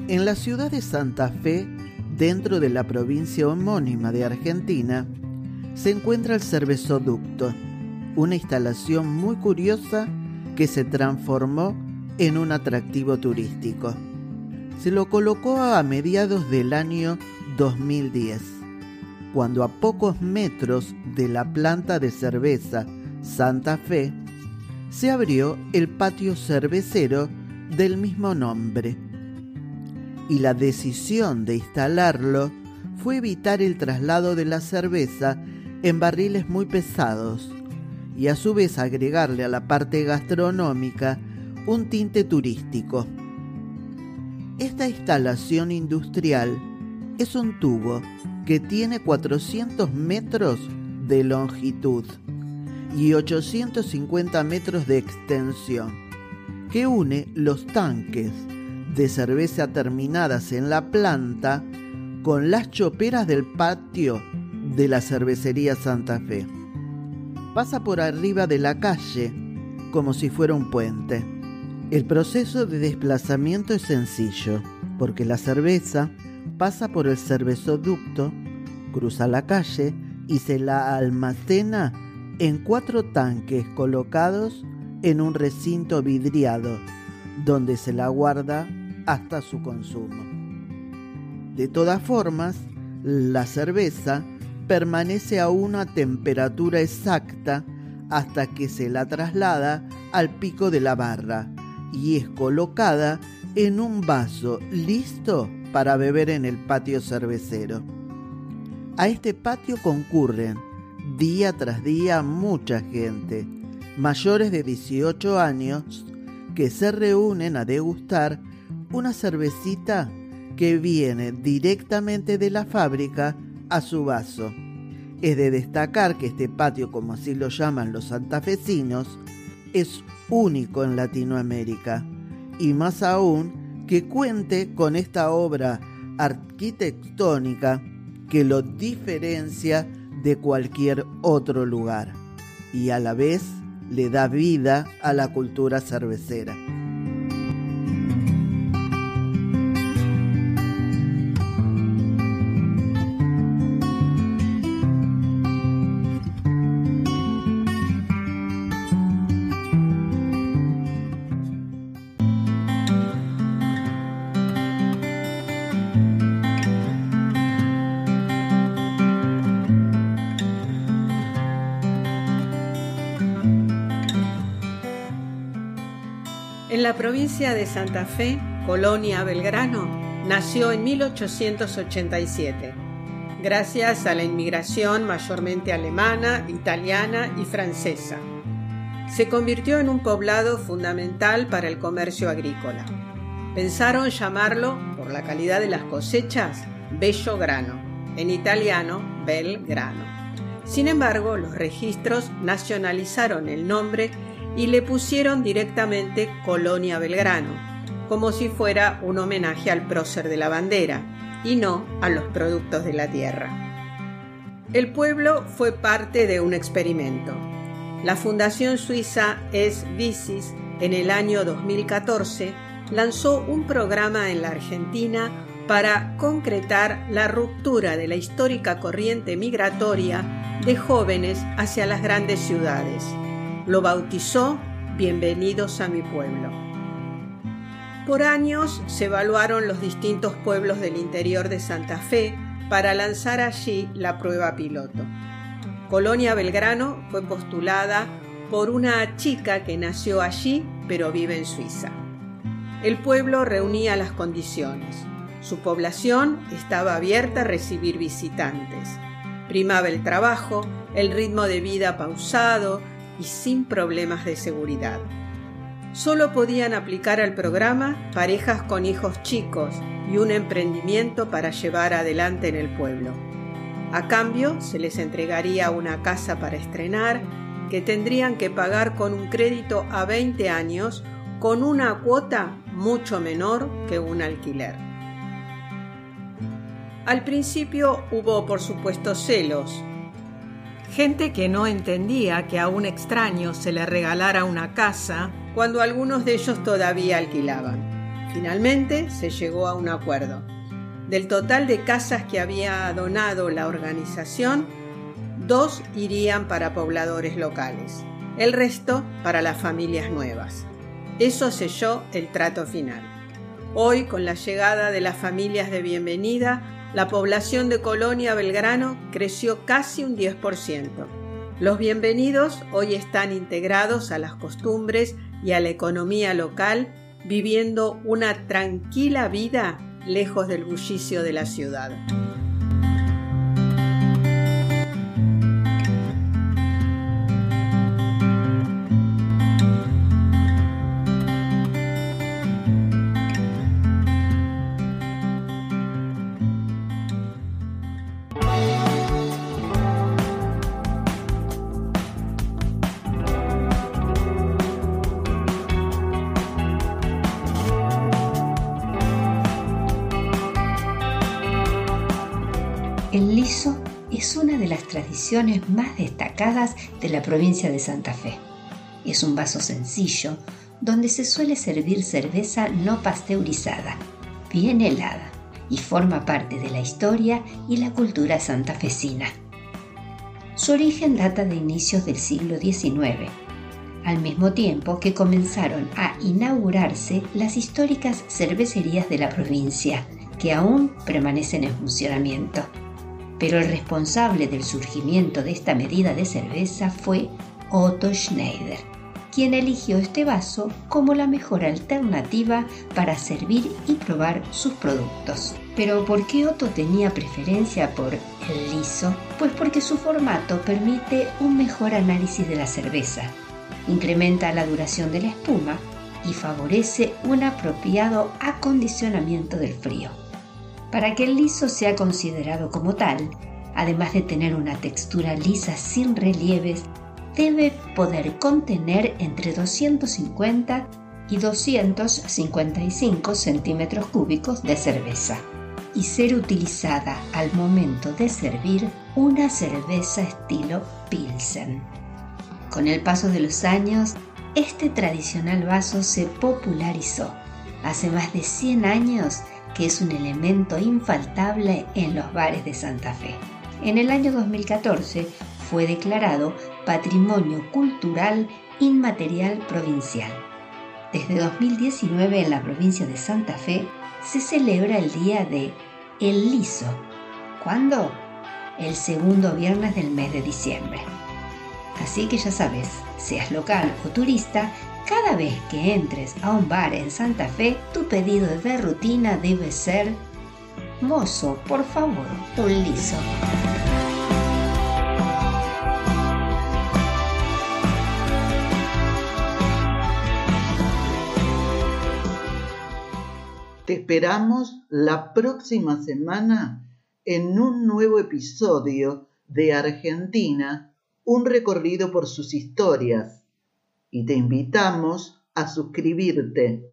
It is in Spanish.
En la ciudad de Santa Fe, dentro de la provincia homónima de Argentina, se encuentra el cervezoducto, una instalación muy curiosa que se transformó en un atractivo turístico. Se lo colocó a mediados del año 2010, cuando a pocos metros de la planta de cerveza Santa Fe se abrió el patio cervecero del mismo nombre. Y la decisión de instalarlo fue evitar el traslado de la cerveza en barriles muy pesados y a su vez agregarle a la parte gastronómica un tinte turístico. Esta instalación industrial es un tubo que tiene 400 metros de longitud y 850 metros de extensión, que une los tanques de cerveza terminadas en la planta con las choperas del patio de la cervecería Santa Fe. Pasa por arriba de la calle como si fuera un puente. El proceso de desplazamiento es sencillo, porque la cerveza pasa por el cervezoducto, cruza la calle y se la almacena en 4 tanques colocados en un recinto vidriado, donde se la guarda hasta su consumo. De todas formas, la cerveza permanece a una temperatura exacta hasta que se la traslada al pico de la barra y es colocada en un vaso listo para beber en el patio cervecero. A este patio concurren día tras día mucha gente, mayores de 18 años, que se reúnen a degustar una cervecita que viene directamente de la fábrica a su vaso. Es de destacar que este patio, como así lo llaman los santafesinos, es único en Latinoamérica, y más aún que cuente con esta obra arquitectónica que lo diferencia de cualquier otro lugar y a la vez le da vida a la cultura cervecera. En la provincia de Santa Fe, Colonia Belgrano nació en 1887, gracias a la inmigración mayormente alemana, italiana y francesa. Se convirtió en un poblado fundamental para el comercio agrícola. Pensaron llamarlo, por la calidad de las cosechas, Bello Grano, en italiano Belgrano. Sin embargo, los registros nacionalizaron el nombre y le pusieron directamente Colonia Belgrano, como si fuera un homenaje al prócer de la bandera y no a los productos de la tierra. El pueblo fue parte de un experimento. La fundación suiza Es Vicis, en el año 2014, lanzó un programa en la Argentina para concretar la ruptura de la histórica corriente migratoria de jóvenes hacia las grandes ciudades. Lo bautizó Bienvenidos a mi pueblo. Por años se evaluaron los distintos pueblos del interior de Santa Fe para lanzar allí la prueba piloto. Colonia Belgrano fue postulada por una chica que nació allí pero vive en Suiza. El pueblo reunía las condiciones. Su población estaba abierta a recibir visitantes. Primaba el trabajo, el ritmo de vida pausado y sin problemas de seguridad. Solo podían aplicar al programa parejas con hijos chicos y un emprendimiento para llevar adelante en el pueblo. A cambio, se les entregaría una casa para estrenar que tendrían que pagar con un crédito a 20 años con una cuota mucho menor que un alquiler. Al principio hubo, por supuesto, celos. Gente que no entendía que a un extraño se le regalara una casa cuando algunos de ellos todavía alquilaban. Finalmente se llegó a un acuerdo. Del total de casas que había donado la organización, 2 irían para pobladores locales, el resto para las familias nuevas. Eso selló el trato final. Hoy, con la llegada de las familias de bienvenida, la población de Colonia Belgrano creció casi un 10%. Los bienvenidos hoy están integrados a las costumbres y a la economía local, viviendo una tranquila vida lejos del bullicio de la ciudad. El liso es una de las tradiciones más destacadas de la provincia de Santa Fe. Es un vaso sencillo donde se suele servir cerveza no pasteurizada, bien helada, y forma parte de la historia y la cultura santafesina. Su origen data de inicios del siglo XIX, al mismo tiempo que comenzaron a inaugurarse las históricas cervecerías de la provincia, que aún permanecen en funcionamiento. Pero el responsable del surgimiento de esta medida de cerveza fue Otto Schneider, quien eligió este vaso como la mejor alternativa para servir y probar sus productos. Pero ¿por qué Otto tenía preferencia por el liso? Pues porque su formato permite un mejor análisis de la cerveza, incrementa la duración de la espuma y favorece un apropiado acondicionamiento del frío. Para que el liso sea considerado como tal, además de tener una textura lisa sin relieves, debe poder contener entre 250 y 255 centímetros cúbicos de cerveza y ser utilizada al momento de servir una cerveza estilo Pilsen. Con el paso de los años, este tradicional vaso se popularizó. Hace más de 100 años que es un elemento infaltable en los bares de Santa Fe. En el año 2014 fue declarado Patrimonio Cultural Inmaterial Provincial. Desde 2019 en la provincia de Santa Fe se celebra el Día de El Liso. ¿Cuándo? El segundo viernes del mes de diciembre. Así que ya sabes, seas local o turista, cada vez que entres a un bar en Santa Fe, tu pedido de rutina debe ser: mozo, por favor, un liso. Te esperamos la próxima semana en un nuevo episodio de Argentina, un recorrido por sus historias. Y te invitamos a suscribirte.